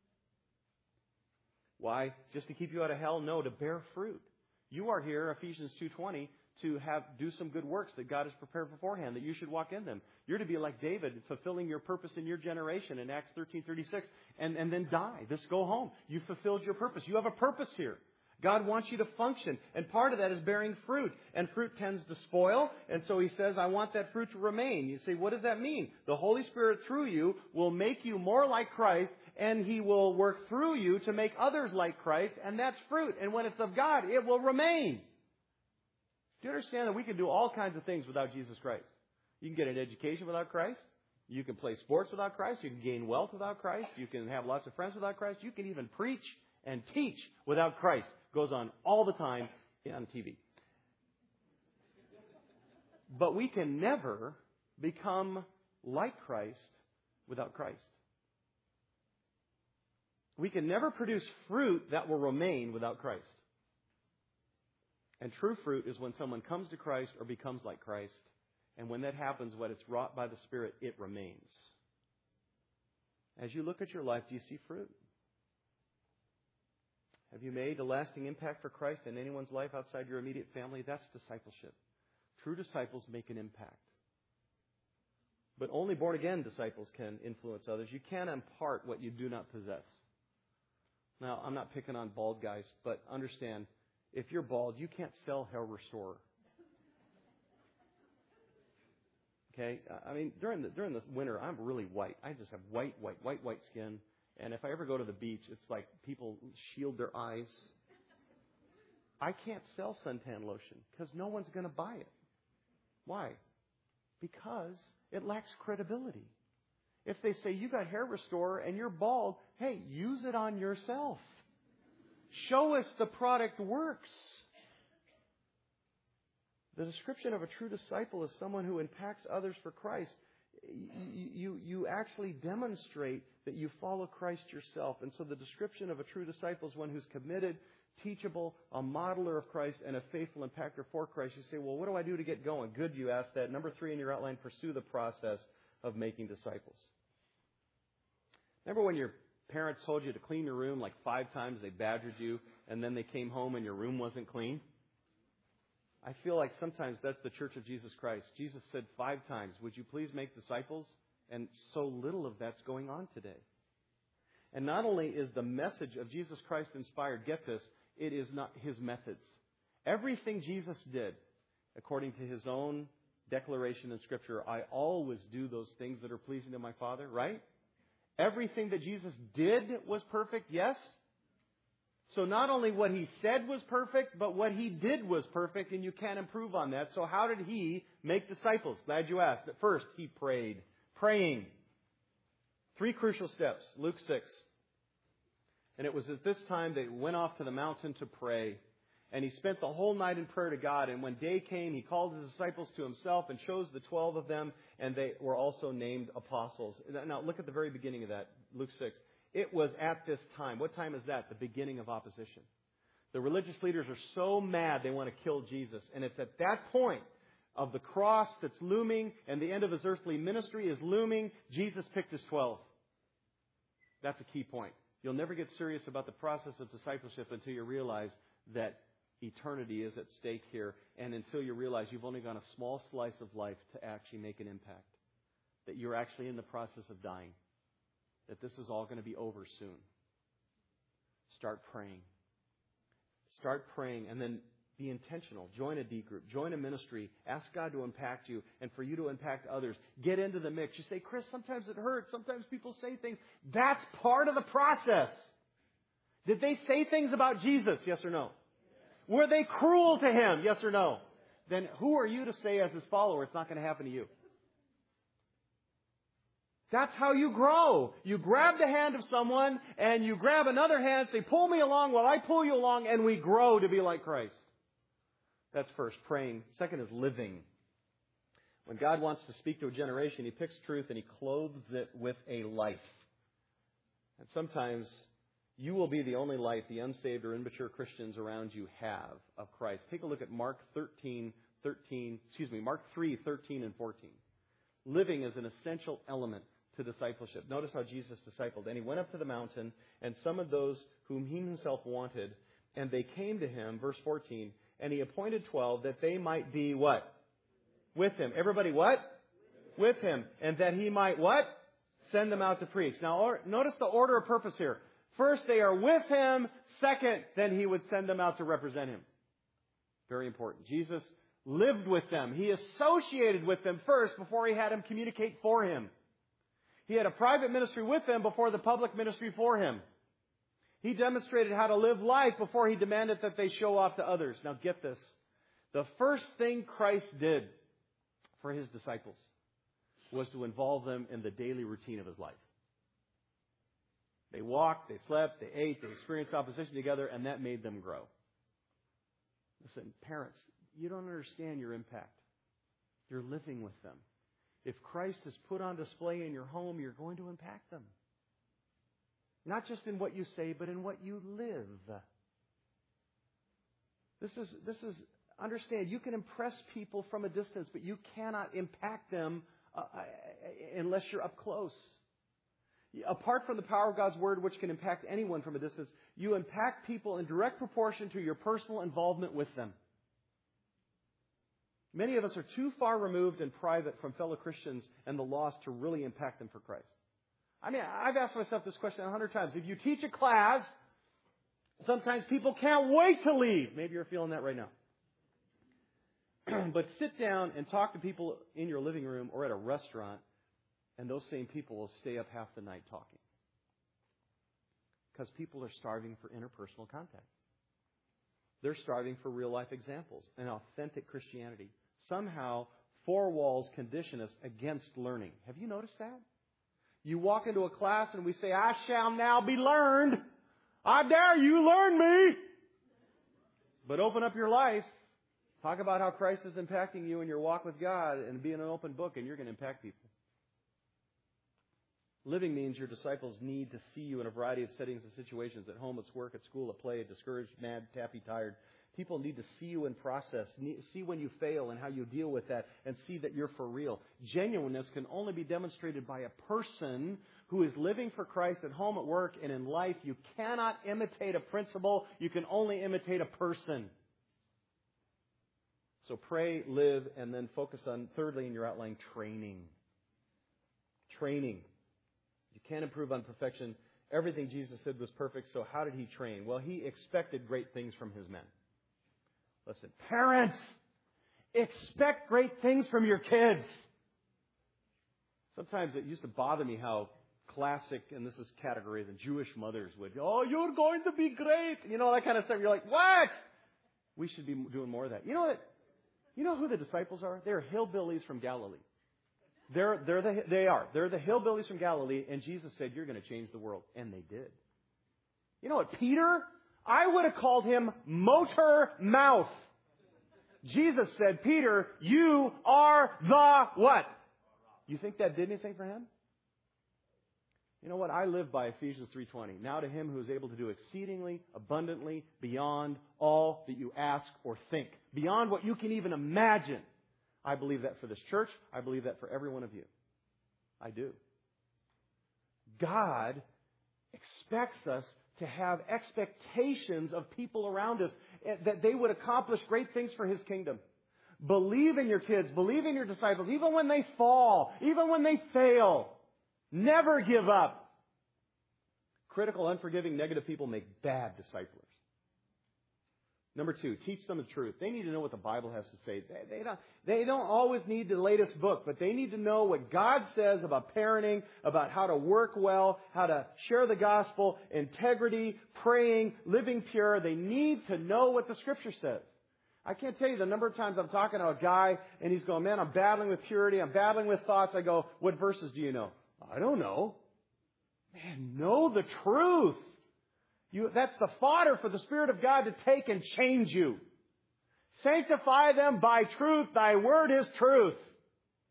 Why? Just to keep you out of hell? No, to bear fruit. You are here, Ephesians two twenty, to have do some good works that God has prepared beforehand, that you should walk in them. You're to be like David, fulfilling your purpose in your generation in Acts thirteen thirty-six, and, and then die. Just go home. You fulfilled your purpose. You have a purpose here. God wants you to function, and part of that is bearing fruit. And fruit tends to spoil, and so He says, I want that fruit to remain. You say, what does that mean? The Holy Spirit through you will make you more like Christ, and He will work through you to make others like Christ, and that's fruit. And when it's of God, it will remain. Do you understand that we can do all kinds of things without Jesus Christ? You can get an education without Christ. You can play sports without Christ. You can gain wealth without Christ. You can have lots of friends without Christ. You can even preach and teach without Christ. Goes on all the time on T V. But we can never become like Christ without Christ. We can never produce fruit that will remain without Christ. And true fruit is when someone comes to Christ or becomes like Christ. And when that happens, when it's wrought by the Spirit, it remains. As you look at your life, do you see fruit? Have you made a lasting impact for Christ in anyone's life outside your immediate family? That's discipleship. True disciples make an impact. But only born-again disciples can influence others. You can't impart what you do not possess. Now, I'm not picking on bald guys, but understand, if you're bald, you can't sell Hair Restorer. Okay? I mean, during the during the winter, I'm really white. I just have white, white, white, white skin. And if I ever go to the beach, it's like people shield their eyes. I can't sell suntan lotion because no one's going to buy it. Why? Because it lacks credibility. If they say, you got Hair Restorer and you're bald, hey, use it on yourself. Show us the product works. The description of a true disciple is someone who impacts others for Christ. You, you, you actually demonstrate that you follow Christ yourself. And so the description of a true disciple is one who's committed, teachable, a modeler of Christ, and a faithful impactor for Christ. You say, well, what do I do to get going? Good, you asked that. Number three in your outline, pursue the process of making disciples. Remember when your parents told you to clean your room like five times, they badgered you, and then they came home and your room wasn't clean? I feel like sometimes that's the Church of Jesus Christ. Jesus said five times, would you please make disciples? And so little of that's going on today. And not only is the message of Jesus Christ inspired, get this, it is not His methods. Everything Jesus did, according to His own declaration in Scripture, I always do those things that are pleasing to my Father, right? Everything that Jesus did was perfect, yes? So not only what He said was perfect, but what He did was perfect, and you can't improve on that. So how did He make disciples? Glad you asked. At first, He prayed. Praying. Three crucial steps. Luke six. And it was at this time they went off to the mountain to pray. And He spent the whole night in prayer to God. And when day came, He called His disciples to Himself and chose the twelve of them. And they were also named apostles. Now look at the very beginning of that. Luke six. It was at this time. What time is that? The beginning of opposition. The religious leaders are so mad they want to kill Jesus. And it's at that point of the cross that's looming and the end of His earthly ministry is looming, Jesus picked His twelve. That's a key point. You'll never get serious about the process of discipleship until you realize that eternity is at stake here, and until you realize you've only got a small slice of life to actually make an impact, that you're actually in the process of dying, that this is all going to be over soon. Start praying. Start praying, and then be intentional. Join a D group. Join a ministry. Ask God to impact you and for you to impact others. Get into the mix. You say, Chris, sometimes it hurts. Sometimes people say things. That's part of the process. Did they say things about Jesus? Yes or no? Were they cruel to Him? Yes or no? Then who are you to say as His follower it's not going to happen to you? That's how you grow. You grab the hand of someone and you grab another hand, say, pull me along while I pull you along, and we grow to be like Christ. That's first, praying. Second is living. When God wants to speak to a generation, He picks truth and He clothes it with a life. And sometimes you will be the only life the unsaved or immature Christians around you have of Christ. Take a look at Mark thirteen, thirteen, excuse me, Mark three, thirteen and fourteen. Living is an essential element to discipleship. Notice how Jesus discipled. And He went up to the mountain and summoned those whom He Himself wanted, and they came to Him, verse fourteen, and He appointed twelve that they might be what? With Him. Everybody what? With Him. And that He might what? Send them out to preach. Now, or, notice the order of purpose here. First, they are with Him. Second, then He would send them out to represent Him. Very important. Jesus lived with them. He associated with them first before He had them communicate for Him. He had a private ministry with them before the public ministry for Him. He demonstrated how to live life before He demanded that they show off to others. Now get this. The first thing Christ did for His disciples was to involve them in the daily routine of His life. They walked, they slept, they ate, they experienced opposition together, and that made them grow. Listen, parents, you don't understand your impact. You're living with them. If Christ is put on display in your home, you're going to impact them. Not just in what you say, but in what you live. This is, this is, understand, you can impress people from a distance, but you cannot impact them uh, unless you're up close. Apart from the power of God's Word, which can impact anyone from a distance, you impact people in direct proportion to your personal involvement with them. Many of us are too far removed and private from fellow Christians and the lost to really impact them for Christ. I mean, I've asked myself this question a hundred times. If you teach a class, sometimes people can't wait to leave. Maybe you're feeling that right now. But sit down and talk to people in your living room or at a restaurant, and those same people will stay up half the night talking. Because people are starving for interpersonal contact. They're starving for real-life examples and authentic Christianity. Somehow, four walls condition us against learning. Have you noticed that? You walk into a class and we say, I shall now be learned. I dare you learn me. But open up your life. Talk about how Christ is impacting you in your walk with God and be an open book, and you're going to impact people. Living means your disciples need to see you in a variety of settings and situations, at home, at work, at school, at play, discouraged, mad, tappy, tired. People need to see you in process, see when you fail and how you deal with that, and see that you're for real. Genuineness can only be demonstrated by a person who is living for Christ at home, at work, and in life. You cannot imitate a principle. You can only imitate a person. So pray, live, and then focus on, thirdly, in your outline, training. Training. You can't improve on perfection. Everything Jesus said was perfect, so how did He train? Well, He expected great things from His men. Listen, parents, expect great things from your kids. Sometimes it used to bother me how classic, and this is category, the Jewish mothers would, oh, you're going to be great. You know, that kind of stuff. You're like, what? We should be doing more of that. You know what? You know who the disciples are? They're hillbillies from Galilee. They're, they're the, they are. They're the hillbillies from Galilee, and Jesus said, you're going to change the world. And they did. You know what? Peter, I would have called him motor mouth. Jesus said, Peter, you are the what? You think that did anything for him? You know what? I live by Ephesians three twenty. Now to Him who is able to do exceedingly, abundantly, beyond all that you ask or think. Beyond what you can even imagine. I believe that for this church. I believe that for every one of you. I do. God expects us to have expectations of people around us that they would accomplish great things for His kingdom. Believe in your kids. Believe in your disciples. Even when they fall. Even when they fail. Never give up. Critical, unforgiving, negative people make bad disciples. Number two, teach them the truth. They need to know what the Bible has to say. They, they, don't, they don't always need the latest book, but they need to know what God says about parenting, about how to work well, how to share the gospel, integrity, praying, living pure. They need to know what the Scripture says. I can't tell you the number of times I'm talking to a guy and he's going, man, I'm battling with purity. I'm battling with thoughts. I go, what verses do you know? I don't know. Man, know the truth. You, that's the fodder for the Spirit of God to take and change you. Sanctify them by truth. Thy word is truth.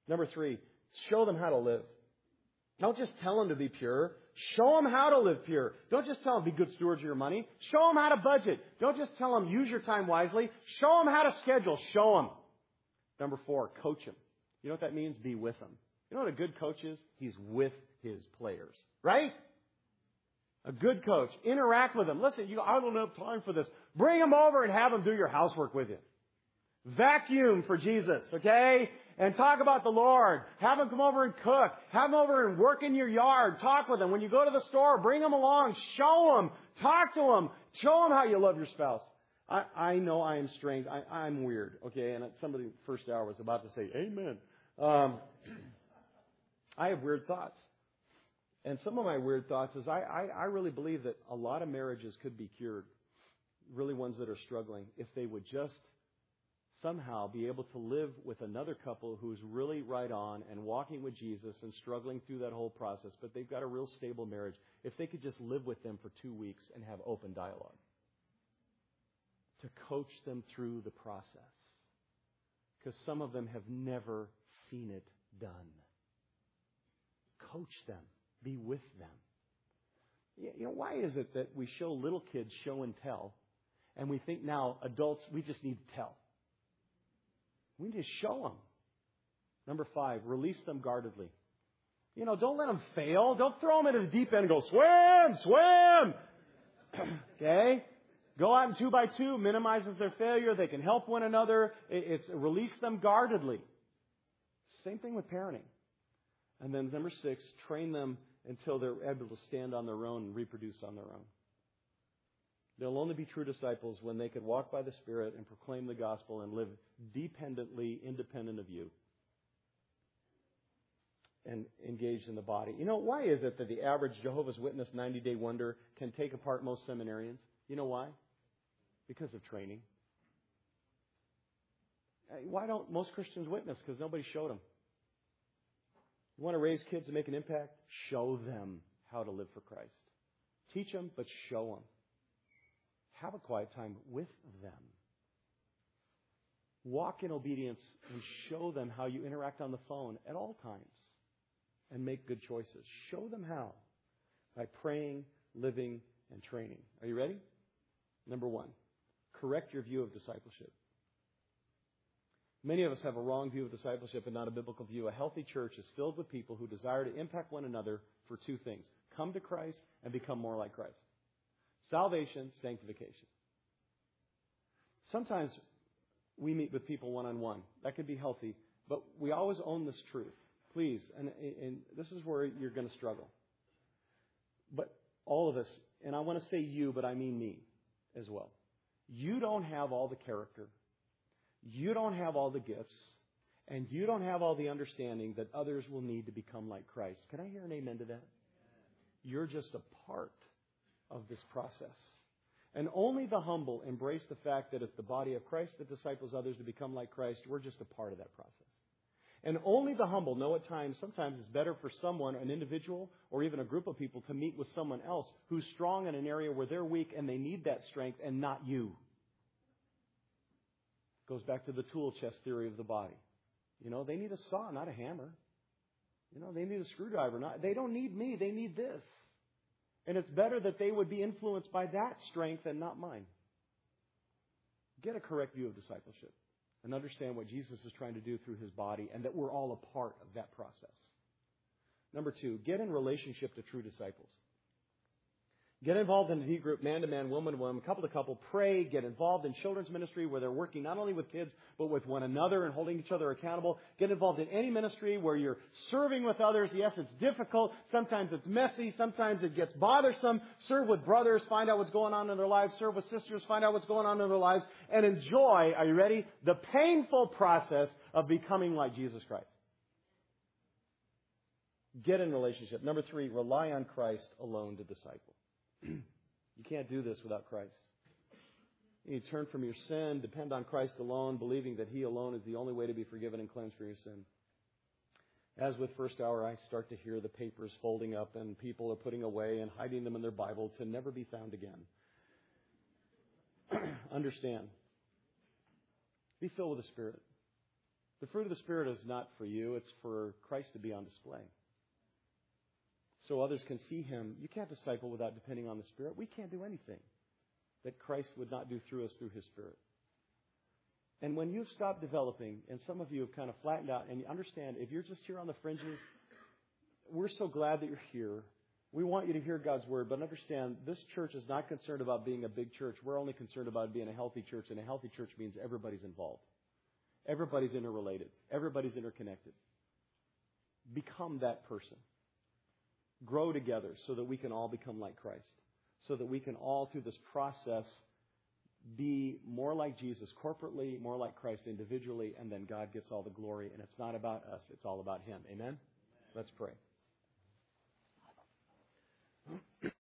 Number three, show them how to live. Don't just tell them to be pure. Show them how to live pure. Don't just tell them be good stewards of your money. Show them how to budget. Don't just tell them use your time wisely. Show them how to schedule. Show them. Number four, coach them. You know what that means? Be with them. You know what a good coach is? He's with his players. Right? A good coach. Interact with them. Listen, you, I don't have time for this. Bring them over and have them do your housework with you. Vacuum for Jesus, okay? And talk about the Lord. Have them come over and cook. Have them over and work in your yard. Talk with them. When you go to the store, bring them along. Show them. Talk to them. Show them how you love your spouse. I, I know I am strange. I, I'm weird, okay? And somebody first hour was about to say, amen. Um, I have weird thoughts. And some of my weird thoughts is I, I, I really believe that a lot of marriages could be cured, really ones that are struggling, if they would just somehow be able to live with another couple who's really right on and walking with Jesus and struggling through that whole process, but they've got a real stable marriage. If they could just live with them for two weeks and have open dialogue to coach them through the process. Because some of them have never seen it done. Coach them. Be with them. You know, why is it that we show little kids show and tell, and we think now adults, we just need to tell? We need to show them. Number five, release them guardedly. You know, don't let them fail. Don't throw them into the deep end and go, swim, swim. Okay? Go out in two by two, minimizes their failure. They can help one another. It's release them guardedly. Same thing with parenting. And then number six, train them until they're able to stand on their own and reproduce on their own. They'll only be true disciples when they can walk by the Spirit and proclaim the gospel and live dependently, independent of you, and engaged in the body. You know, why is it that the average Jehovah's Witness ninety-day wonder can take apart most seminarians? You know why? Because of training. Why don't most Christians witness? Because nobody showed them. You want to raise kids and make an impact? Show them how to live for Christ. Teach them, but show them. Have a quiet time with them. Walk in obedience and show them how you interact on the phone at all times and make good choices. Show them how by praying, living, and training. Are you ready? Number one, correct your view of discipleship. Many of us have a wrong view of discipleship and not a biblical view. A healthy church is filled with people who desire to impact one another for two things. Come to Christ and become more like Christ. Salvation, sanctification. Sometimes we meet with people one-on-one. That could be healthy, but we always own this truth. Please, and, and this is where you're going to struggle. But all of us, and I want to say you, but I mean me as well. You don't have all the character. You don't have all the gifts. And you don't have all the understanding that others will need to become like Christ. Can I hear an amen to that? You're just a part of this process. And only the humble embrace the fact that it's the body of Christ that disciples others to become like Christ. We're just a part of that process. And only the humble know at times, sometimes it's better for someone, an individual, or even a group of people to meet with someone else who's strong in an area where they're weak and they need that strength and not you. Goes back to the tool chest theory of the body. You know, they need a saw, not a hammer. You know, they need a screwdriver. Not, they don't need me. They need this. And it's better that they would be influenced by that strength and not mine. Get a correct view of discipleship and understand what Jesus is trying to do through His body and that we're all a part of that process. Number two, get in relationship to true disciples. Get involved in a D group, man to man, woman to woman, couple to couple. Pray. Get involved in children's ministry where they're working not only with kids, but with one another and holding each other accountable. Get involved in any ministry where you're serving with others. Yes, it's difficult. Sometimes it's messy. Sometimes it gets bothersome. Serve with brothers. Find out what's going on in their lives. Serve with sisters. Find out what's going on in their lives. And enjoy, are you ready, the painful process of becoming like Jesus Christ. Get in relationship. Number three, rely on Christ alone to disciple. You can't do this without Christ. You turn from your sin, depend on Christ alone, believing that He alone is the only way to be forgiven and cleansed from your sin. As with First Hour, I start to hear the papers folding up and people are putting away and hiding them in their Bible to never be found again. Understand. Be filled with the Spirit. The fruit of the Spirit is not for you. It's for Christ to be on display. So others can see Him. You can't disciple without depending on the Spirit. We can't do anything that Christ would not do through us through His Spirit. And when you've stopped developing, and some of you have kind of flattened out, and you understand, if you're just here on the fringes, we're so glad that you're here. We want you to hear God's Word, but understand, this church is not concerned about being a big church. We're only concerned about being a healthy church, and a healthy church means everybody's involved. Everybody's interrelated. Everybody's interconnected. Become that person. Grow together so that we can all become like Christ. So that we can all, through this process, be more like Jesus corporately, more like Christ individually, and then God gets all the glory. And it's not about us. It's all about Him. Amen? Let's pray.